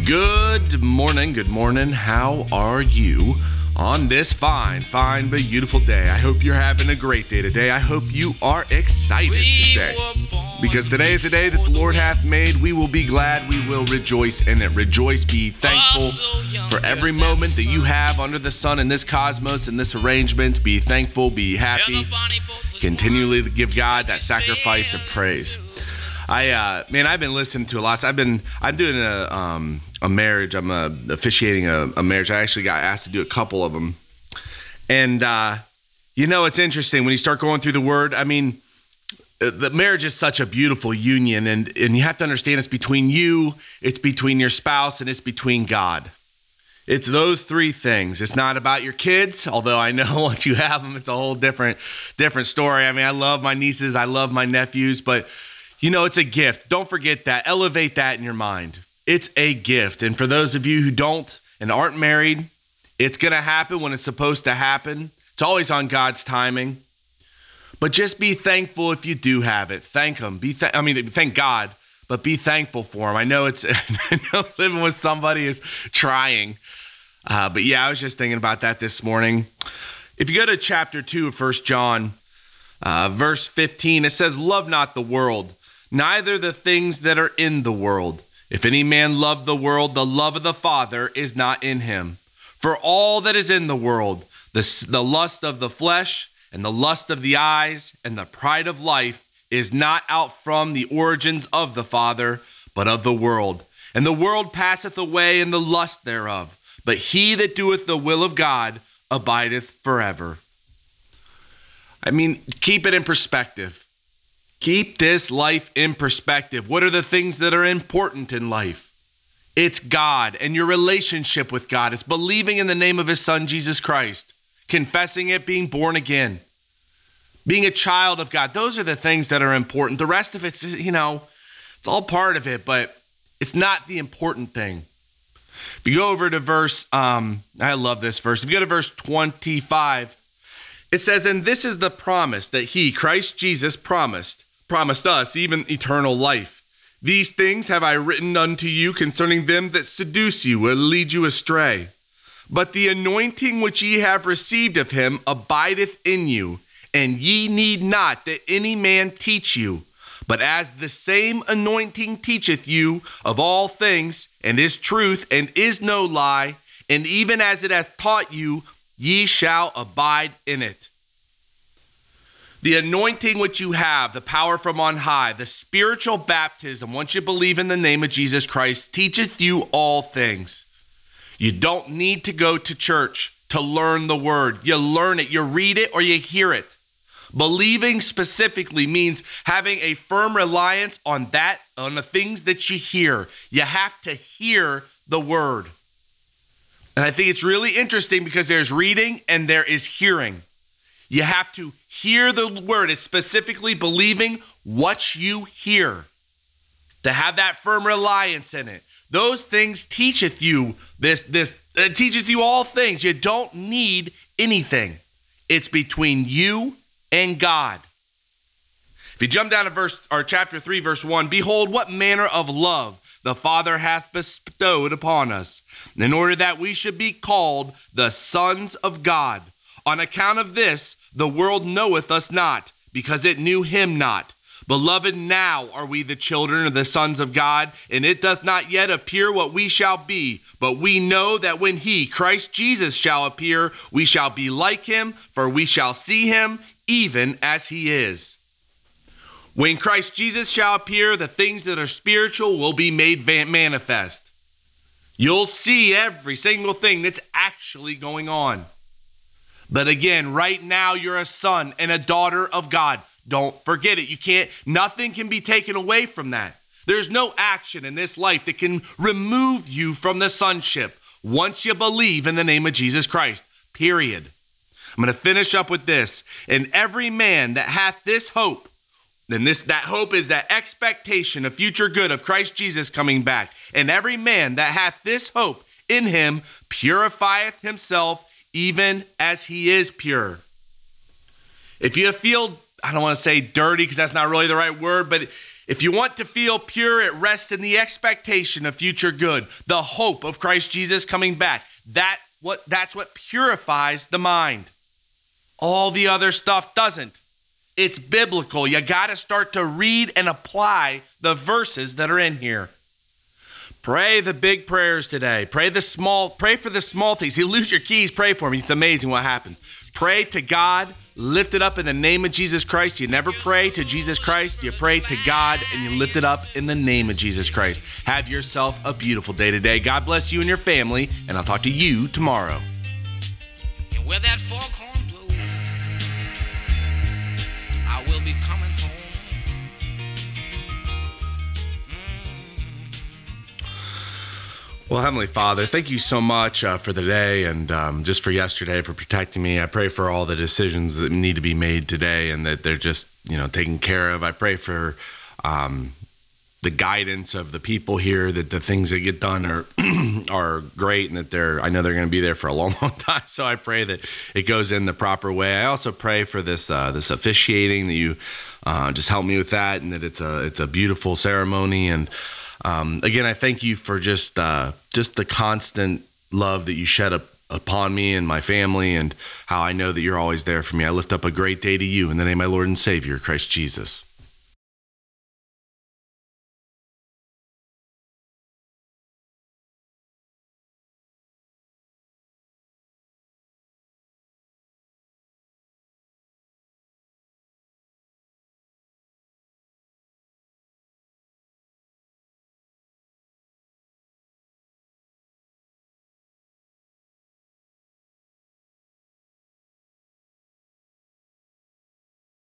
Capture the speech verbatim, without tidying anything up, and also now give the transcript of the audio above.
Good morning, good morning. How are you on this fine, fine, but beautiful day? I hope you're having a great day today. I hope you are excited today. Because today is a day that the Lord hath made. We will be glad, we will rejoice in it. Rejoice, be thankful for every moment that you have under the sun in this cosmos, in this arrangement. Be thankful, be happy. Continually give God that sacrifice of praise. I uh, man, I've been listening to a lot. So I've been, I'm doing a um, a marriage. I'm uh, officiating a, a marriage. I actually got asked to do a couple of them, and uh, you know, it's interesting when you start going through the Word. I mean, the marriage is such a beautiful union, and and you have to understand it's between you, it's between your spouse, and it's between God. It's those three things. It's not about your kids, although I know once you have them, it's a whole different different story. I mean, I love my nieces, I love my nephews, but you know, it's a gift. Don't forget that. Elevate that in your mind. It's a gift. And for those of you who don't and aren't married, it's going to happen when it's supposed to happen. It's always on God's timing. But just be thankful if you do have it. Thank him. Be th- I mean, thank God, but be thankful for him. I know it's I know living with somebody is trying. Uh, but yeah, I was just thinking about that this morning. If you go to chapter two of First John, uh, verse fifteen, it says, "Love not the world, neither the things that are in the world. If any man love the world, the love of the Father is not in him. For all that is in the world, the, the lust of the flesh and the lust of the eyes and the pride of life is not out from the origins of the Father, but of the world. And the world passeth away and the lust thereof. But he that doeth the will of God abideth forever." I mean, keep it in perspective. Keep this life in perspective. What are the things that are important in life? It's God and your relationship with God. It's believing in the name of his son, Jesus Christ. Confessing it, being born again. Being a child of God. Those are the things that are important. The rest of it's, you know, it's all part of it, but it's not the important thing. If you go over to verse, um, I love this verse. If you go to verse twenty-five, it says, "And this is the promise that he, Christ Jesus, promised. promised us, even eternal life. These things have I written unto you concerning them that seduce you and lead you astray. But the anointing which ye have received of him abideth in you, and ye need not that any man teach you. But as the same anointing teacheth you of all things, and is truth, and is no lie, and even as it hath taught you, ye shall abide in it." The anointing which you have, the power from on high, the spiritual baptism, once you believe in the name of Jesus Christ, teacheth you all things. You don't need to go to church to learn the word. You learn it, you read it, or you hear it. Believing specifically means having a firm reliance on that, on the things that you hear. You have to hear the word. And I think it's really interesting because there's reading and there is hearing. You have to hear the word. It's specifically believing what you hear. To have that firm reliance in it. Those things teacheth you this, this, it teacheth you all things. You don't need anything. It's between you and God. If you jump down to verse or chapter three, verse one, "Behold, what manner of love the Father hath bestowed upon us, in order that we should be called the sons of God. On account of this, the world knoweth us not, because it knew him not. Beloved, now are we the children of the sons of God, and it doth not yet appear what we shall be. But we know that when he, Christ Jesus, shall appear, we shall be like him, for we shall see him even as he is." When Christ Jesus shall appear, the things that are spiritual will be made manifest. You'll see every single thing that's actually going on. But again, right now you're a son and a daughter of God. Don't forget it. You can't, nothing can be taken away from that. There's no action in this life that can remove you from the sonship once you believe in the name of Jesus Christ, period. I'm going to finish up with this. "And every man that hath this hope," then this, that hope is that expectation of future good of Christ Jesus coming back. "And every man that hath this hope in him purifieth himself even as he is pure." If you feel, I don't want to say dirty because that's not really the right word, but If you want to feel pure, it rests in the expectation of future good, the hope of Christ Jesus coming back. That what that's what purifies the mind. All the other stuff doesn't. It's biblical. You got to start to read and apply the verses that are in here. Pray the big prayers today. Pray the small, pray for the small things. You lose your keys, pray for me. It's amazing what happens. Pray to God, lift it up in the name of Jesus Christ. You never pray to Jesus Christ. You pray to God and you lift it up in the name of Jesus Christ. Have yourself a beautiful day today. God bless you and your family, and I'll talk to you tomorrow. And where that foghorn blows, I will be coming home. Well, Heavenly Father, thank you so much uh, for the day and um, just for yesterday, for protecting me. I pray for all the decisions that need to be made today and that they're just, you know, taken care of. I pray for um, the guidance of the people here, that the things that get done are are great and that they're, I know they're going to be there for a long, long time. So I pray that it goes in the proper way. I also pray for this uh, this officiating, that you uh, just help me with that, and that it's a it's a beautiful ceremony. And Um, again, I thank you for just uh, just the constant love that you shed up upon me and my family, and how I know that you're always there for me. I lift up a great day to you in the name of my Lord and Savior, Christ Jesus.